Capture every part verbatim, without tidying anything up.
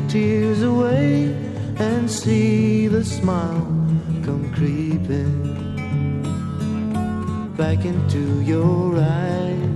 tears away and see the smile come creeping back into your eyes.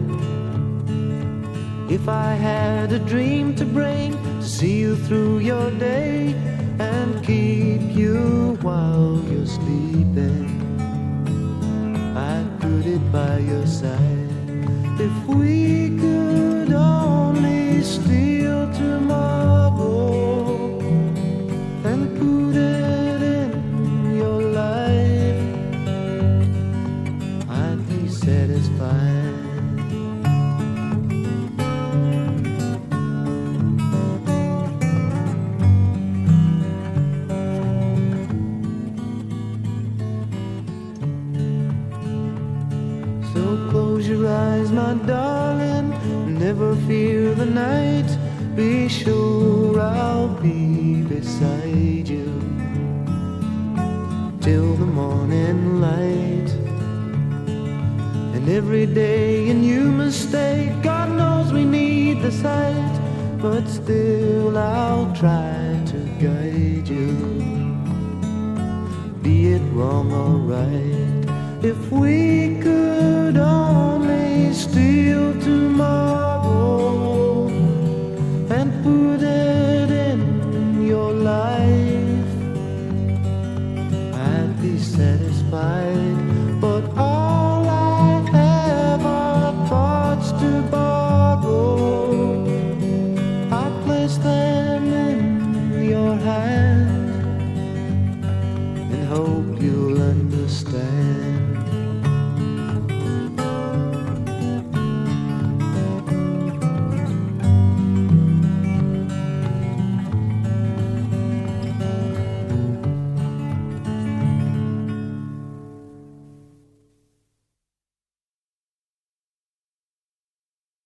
If I had a dream to bring to see you through your day and keep you while you're sleeping, I'd put it by your side. If we could only steal tomorrow and put it in your life, I'd be satisfied. So close your eyes, my darling, never fear the night. Be sure I'll be beside you till the morning light. And every day a new mistake, God knows we need the sight, but still I'll try to guide you, be it wrong or right. If we could